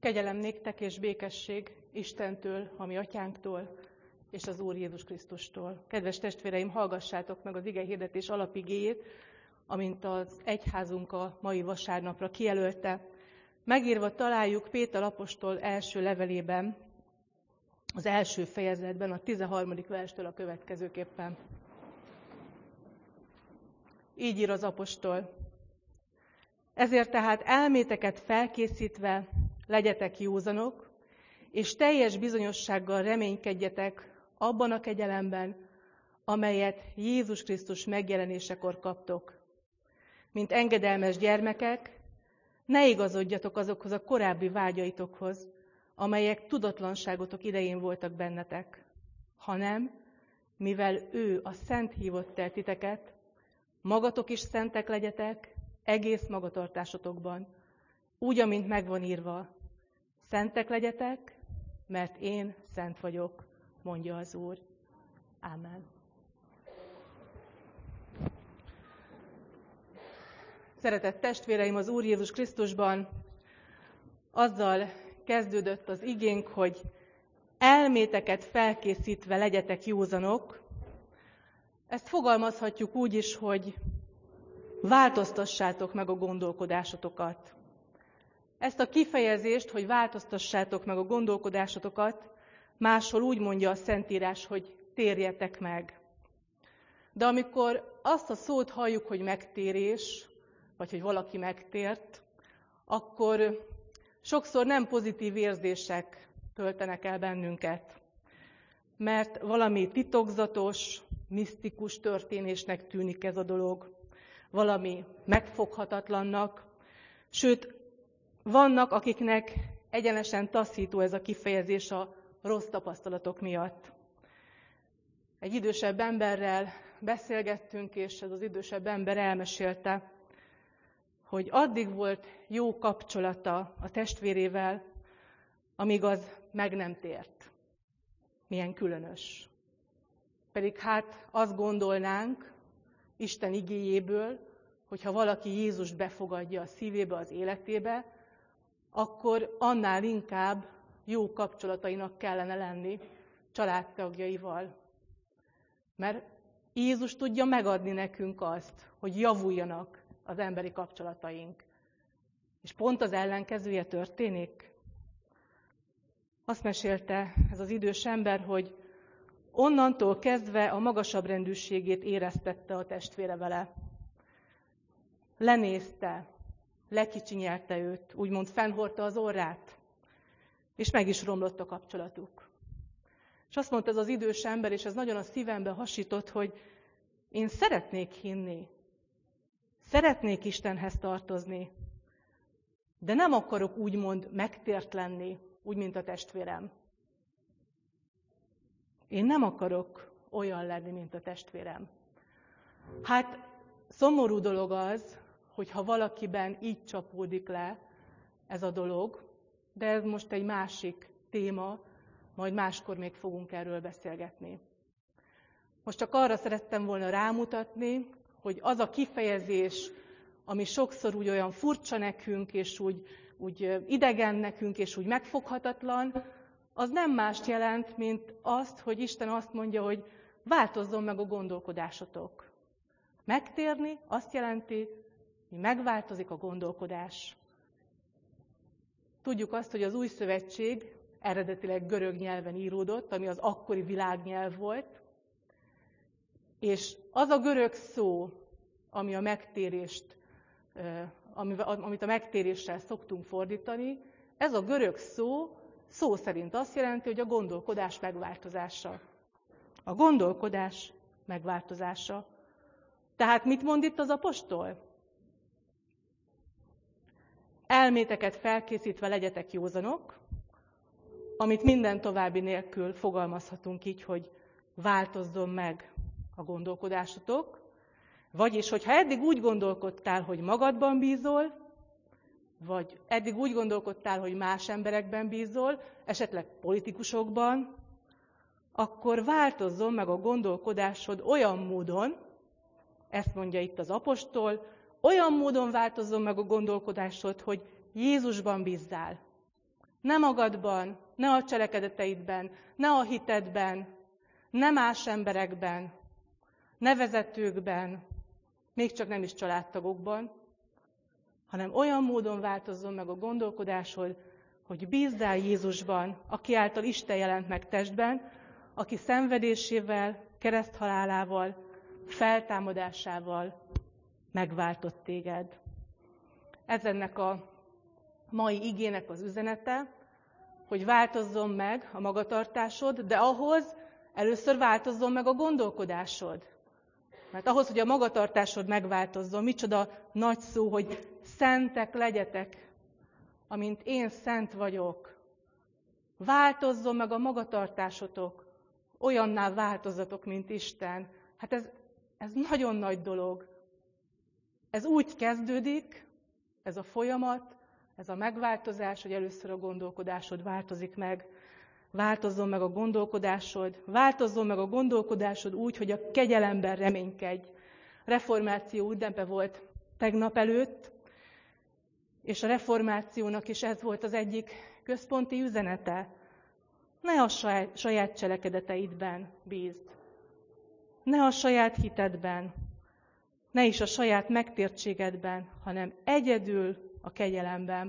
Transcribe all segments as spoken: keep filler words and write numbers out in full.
Kegyelem néktek és békesség Istentől, a mi atyánktól, és az Úr Jézus Krisztustól. Kedves testvéreim, hallgassátok meg az igehirdetés alapigéjét, amint az egyházunk a mai vasárnapra kijelölte. Megírva találjuk Péter apostol első levelében, az első fejezetben, a tizenharmadik verstől a következőképpen. Így ír az apostol. Ezért tehát elméteket felkészítve legyetek józanok, és teljes bizonyossággal reménykedjetek abban a kegyelemben, amelyet Jézus Krisztus megjelenésekor kaptok. Mint engedelmes gyermekek, ne igazodjatok azokhoz a korábbi vágyaitokhoz, amelyek tudatlanságotok idején voltak bennetek, hanem, mivel ő a Szent hívott el titeket, magatok is szentek legyetek egész magatartásotokban, úgy, amint megvan írva. Szentek legyetek, mert én szent vagyok, mondja az Úr. Ámen. Szeretett testvéreim, az Úr Jézus Krisztusban azzal kezdődött az igénk, hogy elméteket felkészítve legyetek józanok. Ezt fogalmazhatjuk úgy is, hogy változtassátok meg a gondolkodásotokat. Ezt a kifejezést, hogy változtassátok meg a gondolkodásotokat, máshol úgy mondja a Szentírás, hogy térjetek meg. De amikor azt a szót halljuk, hogy megtérés, vagy hogy valaki megtért, akkor sokszor nem pozitív érzések töltenek el bennünket. Mert valami titokzatos, misztikus történésnek tűnik ez a dolog, valami megfoghatatlannak, sőt, vannak, akiknek egyenesen taszító ez a kifejezés a rossz tapasztalatok miatt. Egy idősebb emberrel beszélgettünk, és ez az idősebb ember elmesélte, hogy addig volt jó kapcsolata a testvérével, amíg az meg nem tért. Milyen különös. Pedig hát azt gondolnánk Isten igéjéből, hogyha valaki Jézust befogadja a szívébe, az életébe, akkor annál inkább jó kapcsolatainak kellene lenni családtagjaival. Mert Jézus tudja megadni nekünk azt, hogy javuljanak az emberi kapcsolataink. És pont az ellenkezője történik. Azt mesélte ez az idős ember, hogy onnantól kezdve a magasabb rendűségét éreztette a testvére vele. Lenézte, lekicsinyelte őt, úgymond fennhordta az orrát, és meg is romlott a kapcsolatuk. És azt mondta ez az idős ember, és ez nagyon a szívembe hasított, hogy én szeretnék hinni, szeretnék Istenhez tartozni, de nem akarok úgymond megtért lenni, úgy, mint a testvérem. Én nem akarok olyan lenni, mint a testvérem. Hát szomorú dolog az, hogyha valakiben így csapódik le ez a dolog, de ez most egy másik téma, majd máskor még fogunk erről beszélgetni. Most csak arra szerettem volna rámutatni, hogy az a kifejezés, ami sokszor úgy olyan furcsa nekünk, és úgy, úgy idegen nekünk, és úgy megfoghatatlan, az nem mást jelent, mint azt, hogy Isten azt mondja, hogy változzon meg a gondolkodásotok. Megtérni azt jelenti, hogy megváltozik a gondolkodás. Tudjuk azt, hogy az Új Szövetség eredetileg görög nyelven íródott, ami az akkori világnyelv volt, és az a görög szó, ami a megtérést, amit a megtéréssel szoktunk fordítani, ez a görög szó szó szerint azt jelenti, hogy a gondolkodás megváltozása. A gondolkodás megváltozása. Tehát mit mond itt az apostol? Elméteket felkészítve legyetek józanok, amit minden további nélkül fogalmazhatunk így, hogy változzon meg a gondolkodásotok, vagyis, hogyha eddig úgy gondolkodtál, hogy magadban bízol, vagy eddig úgy gondolkodtál, hogy más emberekben bízol, esetleg politikusokban, akkor változzon meg a gondolkodásod olyan módon, ezt mondja itt az apostol, olyan módon változzon meg a gondolkodásod, hogy Jézusban bízzál. Ne magadban, ne a cselekedeteidben, ne a hitedben, ne más emberekben, ne vezetőkben, még csak nem is családtagokban, hanem olyan módon változzon meg a gondolkodásod, hogy bízd el Jézusban, aki által Isten jelent meg testben, aki szenvedésével, kereszthalálával, feltámadásával megváltott téged. Ez ennek a mai igének az üzenete, hogy változzon meg a magatartásod, de ahhoz először változzon meg a gondolkodásod. Mert ahhoz, hogy a magatartásod megváltozzon, micsoda nagy szó, hogy szentek legyetek, amint én szent vagyok. Változzon meg a magatartásotok, olyanná változzatok, mint Isten. Hát ez, ez nagyon nagy dolog. Ez úgy kezdődik, ez a folyamat, ez a megváltozás, hogy először a gondolkodásod változik meg. Változzon meg a gondolkodásod, változzon meg a gondolkodásod úgy, hogy a kegyelemben reménykedj. Reformáció ünnepe volt tegnap előtt, és a reformációnak is ez volt az egyik központi üzenete. Ne a saját, saját cselekedeteidben bízd, ne a saját hitedben, ne is a saját megtértségedben, hanem egyedül a kegyelemben.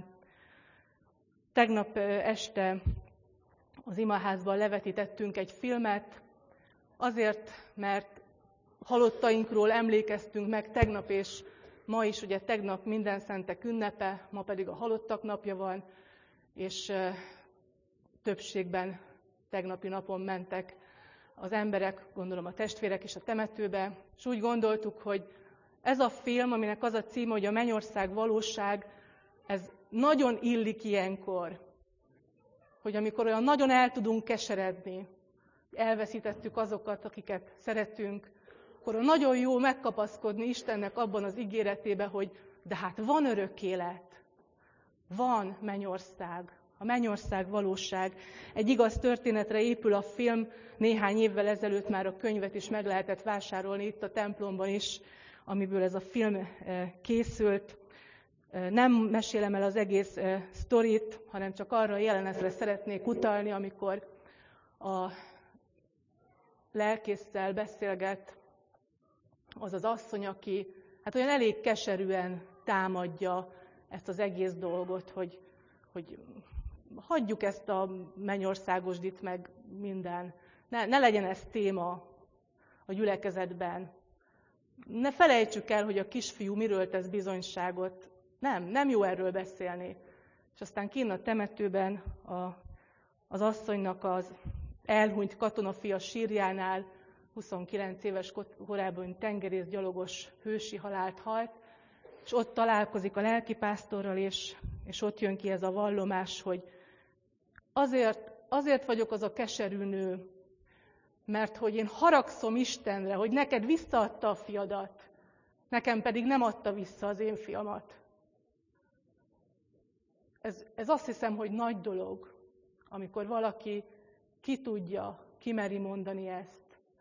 Tegnap este az imaházban levetítettünk egy filmet, azért, mert halottainkról emlékeztünk meg tegnap, és ma is, ugye tegnap Mindenszentek ünnepe, ma pedig a halottak napja van, és többségben tegnapi napon mentek az emberek, gondolom a testvérek is a temetőbe, és úgy gondoltuk, hogy ez a film, aminek az a címe, hogy a mennyország valóság, ez nagyon illik ilyenkor, hogy amikor olyan nagyon el tudunk keseredni, elveszítettük azokat, akiket szeretünk, akkor nagyon jó megkapaszkodni Istennek abban az ígéretébe, hogy de hát van örök élet, van mennyország, a mennyország valóság. Egy igaz történetre épül a film, néhány évvel ezelőtt már a könyvet is meg lehetett vásárolni itt a templomban is, amiből ez a film készült. Nem mesélem el az egész sztorit, hanem csak arra a jelenetre szeretnék utalni, amikor a lelkésszel beszélget az az asszony, aki hát olyan elég keserűen támadja ezt az egész dolgot, hogy, hogy hagyjuk ezt a mennyországosdit meg minden. Ne, ne legyen ez téma a gyülekezetben. Ne felejtsük el, hogy a kisfiú miről tesz bizonyságot. Nem, nem jó erről beszélni. És aztán kinn a temetőben a, az asszonynak az elhunyt katonafia sírjánál huszonkilenc éves korában tengerészgyalogos hősi halált halt, és ott találkozik a lelkipásztorral, és, és ott jön ki ez a vallomás, hogy azért, azért vagyok az a keserű nő, mert hogy én haragszom Istenre, hogy neked visszaadta a fiadat, nekem pedig nem adta vissza az én fiamat. Ez, ez azt hiszem, hogy nagy dolog, amikor valaki ki tudja, kimeri mondani ezt.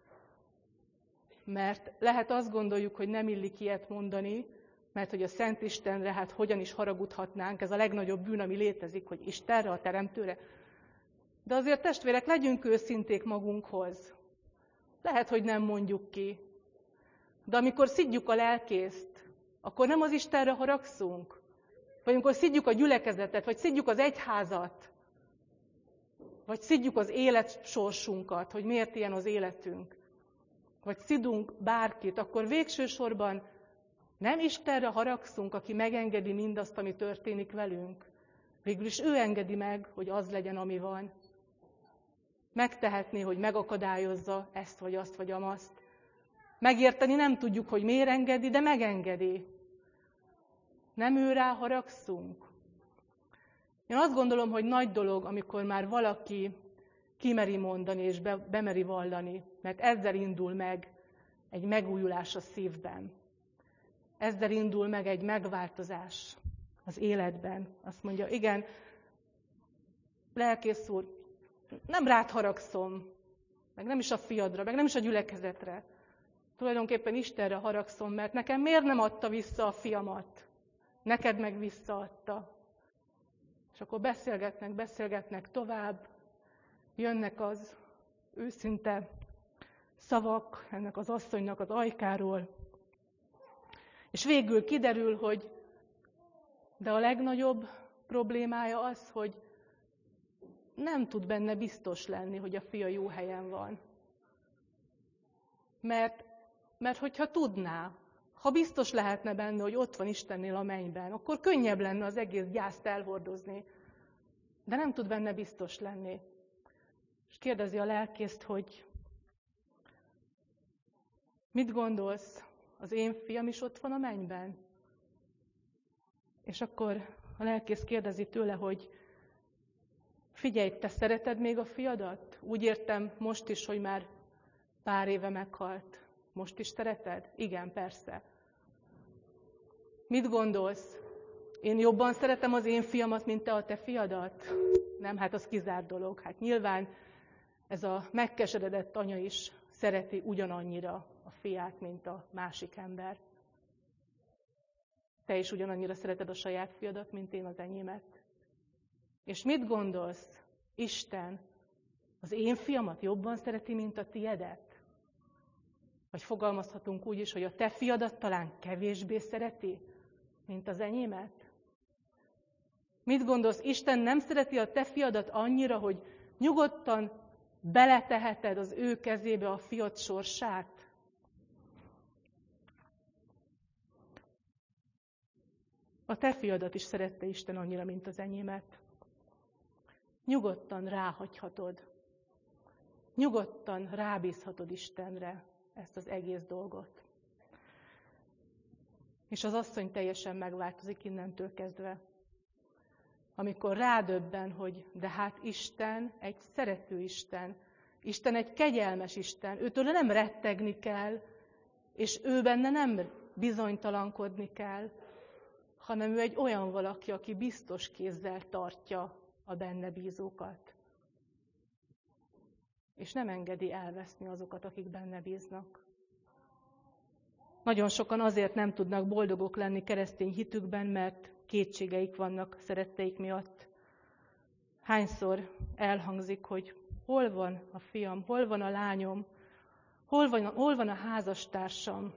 Mert lehet azt gondoljuk, hogy nem illik ilyet mondani, mert hogy a Szent Istenre, hát hogyan is haragudhatnánk, ez a legnagyobb bűn, ami létezik, hogy Istenre, a Teremtőre. De azért testvérek, legyünk őszinték magunkhoz. Lehet, hogy nem mondjuk ki. De amikor szidjuk a lelkészt, akkor nem az Istenre haragszunk? Vagy amikor szidjuk a gyülekezetet, vagy szidjuk az egyházat, vagy szidjuk az életsorsunkat, hogy miért ilyen az életünk, vagy szidunk bárkit, akkor végső sorban nem Istenre haragszunk, aki megengedi mindazt, ami történik velünk. Végül is ő engedi meg, hogy az legyen, ami van. Megtehetné, hogy megakadályozza ezt, vagy azt, vagy amazt. Megérteni nem tudjuk, hogy miért engedi, de megengedi. Nem ő rá haragszunk. Én azt gondolom, hogy nagy dolog, amikor már valaki kimeri mondani és be, bemeri vallani, mert ezzel indul meg egy megújulás a szívben. Ezzel indul meg egy megváltozás az életben. Azt mondja, igen, lelkész úr, nem rád haragszom, meg nem is a fiadra, meg nem is a gyülekezetre. Tulajdonképpen Istenre haragszom, mert nekem miért nem adta vissza a fiamat? Neked meg visszaadta. És akkor beszélgetnek, beszélgetnek tovább, jönnek az őszinte szavak ennek az asszonynak az ajkáról, és végül kiderül, hogy de a legnagyobb problémája az, hogy nem tud benne biztos lenni, hogy a fia jó helyen van. Mert, mert hogyha tudná, ha biztos lehetne benne, hogy ott van Istennél a mennyben, akkor könnyebb lenne az egész gyászt elhordozni. De nem tud benne biztos lenni. És kérdezi a lelkészt, hogy mit gondolsz, az én fiam is ott van a mennyben? És akkor a lelkész kérdezi tőle, hogy figyelj, te szereted még a fiadat? Úgy értem most is, hogy már pár éve meghalt. Most is szereted? Igen, persze. Mit gondolsz? Én jobban szeretem az én fiamat, mint te a te fiadat? Nem, hát az kizárt dolog. Hát nyilván ez a megkeseredett anya is szereti ugyanannyira a fiát, mint a másik ember. Te is ugyanannyira szereted a saját fiadat, mint én az enyémet. És mit gondolsz? Isten az én fiamat jobban szereti, mint a tiedet? Vagy fogalmazhatunk úgy is, hogy a te fiadat talán kevésbé szereti, mint az enyémet? Mit gondolsz? Isten nem szereti a te fiadat annyira, hogy nyugodtan beleteheted az ő kezébe a fiad sorsát? A te fiadat is szerette Isten annyira, mint az enyémet. Nyugodtan ráhagyhatod. Nyugodtan rábízhatod Istenre ezt az egész dolgot. És az asszony teljesen megváltozik innentől kezdve. Amikor rádöbben, hogy de hát Isten egy szerető Isten, Isten egy kegyelmes Isten, őtől nem rettegni kell, és ő benne nem bizonytalankodni kell, hanem ő egy olyan valaki, aki biztos kézzel tartja a benne bízókat. És nem engedi elveszni azokat, akik benne bíznak. Nagyon sokan azért nem tudnak boldogok lenni keresztény hitükben, mert kétségeik vannak szeretteik miatt. Hányszor elhangzik, hogy hol van a fiam, hol van a lányom, hol van, hol van a házastársam.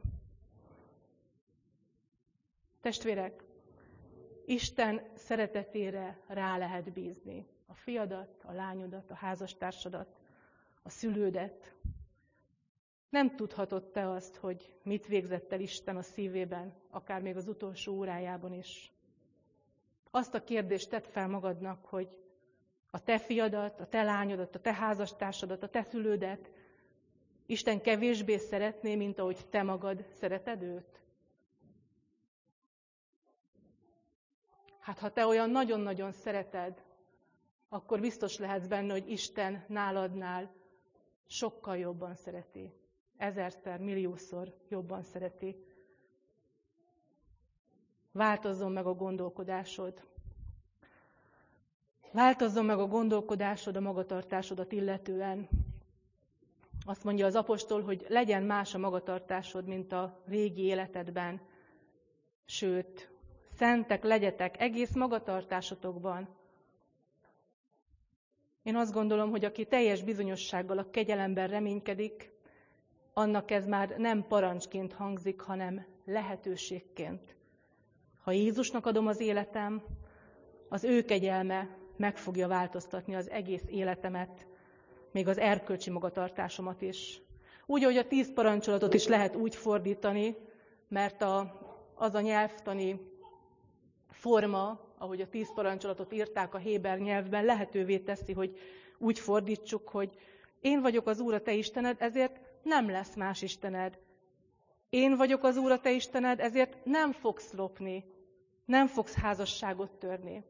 Testvérek, Isten szeretetére rá lehet bízni. A fiadat, a lányodat, a házastársadat, a szülődet. Nem tudhatod te azt, hogy mit végzett el Isten a szívében, akár még az utolsó órájában is. Azt a kérdést tedd fel magadnak, hogy a te fiadat, a te lányodat, a te házastársadat, a te szülődet Isten kevésbé szeretné, mint ahogy te magad szereted őt? Hát ha te olyan nagyon-nagyon szereted, akkor biztos lehetsz benne, hogy Isten náladnál sokkal jobban szereti. Ezerszer, milliószor jobban szereti. Változzon meg a gondolkodásod. Változzon meg a gondolkodásod, a magatartásodat illetően. Azt mondja az apostol, hogy legyen más a magatartásod, mint a régi életedben. Sőt, szentek legyetek egész magatartásotokban. Én azt gondolom, hogy aki teljes bizonyossággal a kegyelemben reménykedik, annak ez már nem parancsként hangzik, hanem lehetőségként. Ha Jézusnak adom az életem, az ő kegyelme meg fogja változtatni az egész életemet, még az erkölcsi magatartásomat is. Úgy, ahogy a tíz parancsolatot is lehet úgy fordítani, mert a, az a nyelvtani forma, ahogy a tíz parancsolatot írták a héber nyelvben, lehetővé teszi, hogy úgy fordítsuk, hogy én vagyok az Úr a te Istened, ezért nem lesz más istened. Én vagyok az Úr a te Istened, ezért nem fogsz lopni, nem fogsz házasságot törni.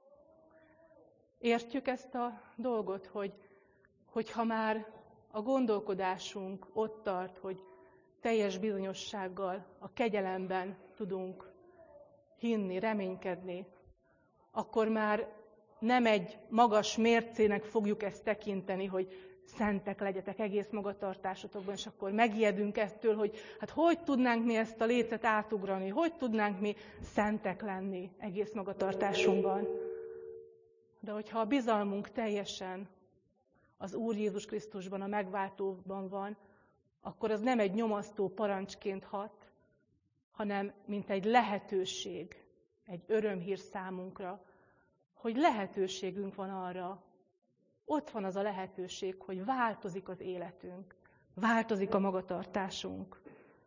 Értjük ezt a dolgot, hogy, hogy ha már a gondolkodásunk ott tart, hogy teljes bizonyossággal a kegyelemben tudunk hinni, reménykedni, akkor már nem egy magas mércének fogjuk ezt tekinteni, hogy szentek legyetek egész magatartásotokban, és akkor megijedünk ettől, hogy hát hogy tudnánk mi ezt a lécet átugrani, hogy tudnánk mi szentek lenni egész magatartásunkban. De hogyha a bizalmunk teljesen az Úr Jézus Krisztusban, a megváltóban van, akkor az nem egy nyomasztó parancsként hat, hanem mint egy lehetőség, egy örömhír számunkra, hogy lehetőségünk van arra, ott van az a lehetőség, hogy változik az életünk, változik a magatartásunk.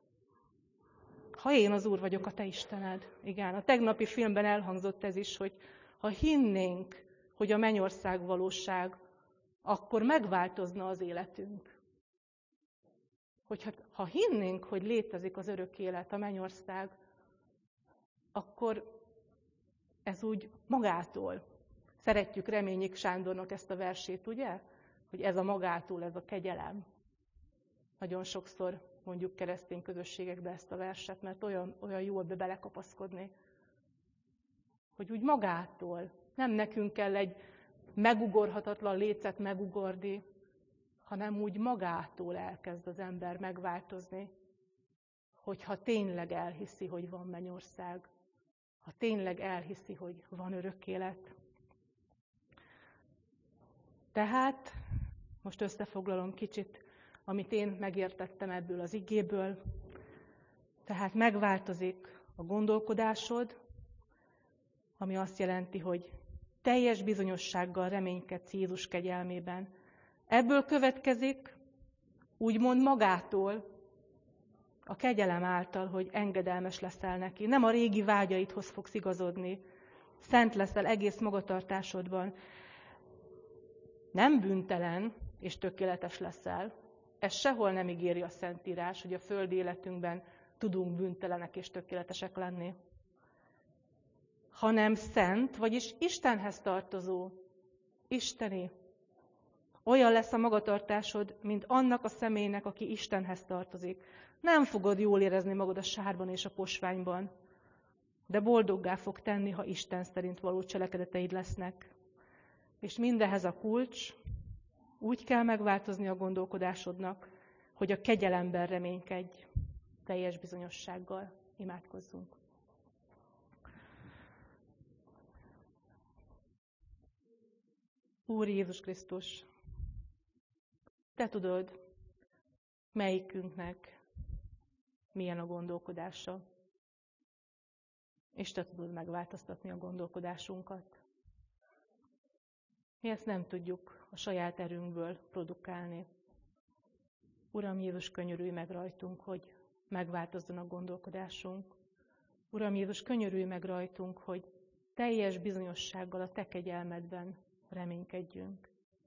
Ha én az Úr vagyok, a te Istened. Igen, a tegnapi filmben elhangzott ez is, hogy ha hinnénk, hogy a mennyország valóság, akkor megváltozna az életünk. Hogyha, ha hinnénk, hogy létezik az örök élet, a mennyország, akkor ez úgy magától. Szeretjük Reményik Sándornak ezt a versét, ugye? Hogy ez a magától, ez a kegyelem. Nagyon sokszor mondjuk keresztény közösségekbe ezt a verset, mert olyan, olyan jó ebbe belekapaszkodni. Hogy úgy magától, nem nekünk kell egy megugorhatatlan lécet megugorni, hanem úgy magától elkezd az ember megváltozni, hogyha tényleg elhiszi, hogy van mennyország, ha tényleg elhiszi, hogy van örök élet. Tehát, most összefoglalom kicsit, amit én megértettem ebből az igéből. Tehát megváltozik a gondolkodásod, ami azt jelenti, hogy teljes bizonyossággal reménykedsz Jézus kegyelmében. Ebből következik, úgymond magától, a kegyelem által, hogy engedelmes leszel neki. Nem a régi vágyaidhoz fogsz igazodni. Szent leszel egész magatartásodban. Nem bűntelen és tökéletes leszel. Ez sehol nem ígéri a Szentírás, hogy a földi életünkben tudunk bűntelenek és tökéletesek lenni. Hanem szent, vagyis Istenhez tartozó, isteni. Olyan lesz a magatartásod, mint annak a személynek, aki Istenhez tartozik. Nem fogod jól érezni magad a sárban és a posványban, de boldoggá fog tenni, ha Isten szerint való cselekedeteid lesznek. És mindehez a kulcs, úgy kell megváltozni a gondolkodásodnak, hogy a kegyelemben reménykedj teljes bizonyossággal. Imádkozzunk. Úr Jézus Krisztus, te tudod, melyikünknek milyen a gondolkodása, és te tudod megváltoztatni a gondolkodásunkat. Mi ezt nem tudjuk a saját erőnkből produkálni. Uram Jézus, könyörülj meg rajtunk, hogy megváltozzon a gondolkodásunk. Uram Jézus, könyörülj meg rajtunk, hogy teljes bizonyossággal a te kegyelmedben reménykedjünk.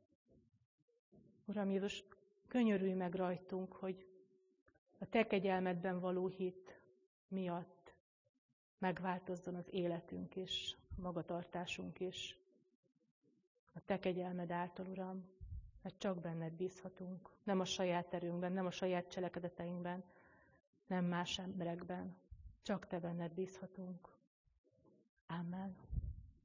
Uram Jézus, könyörülj meg rajtunk, hogy a te kegyelmedben való hit miatt megváltozzon az életünk és magatartásunk is. A te kegyelmed által, Uram, mert csak benned bízhatunk. Nem a saját erőnkben, nem a saját cselekedeteinkben, nem más emberekben. Csak te benned bízhatunk. Amen.